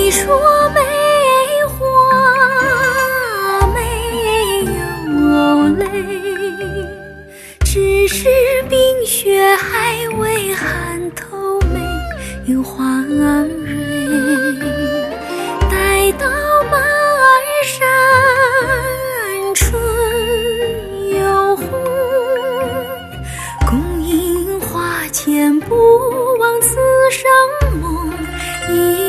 你说梅花没有泪，只是冰雪还未寒透眉，樱花儿蕊。待到马儿山春又红，共樱花前不忘此生梦。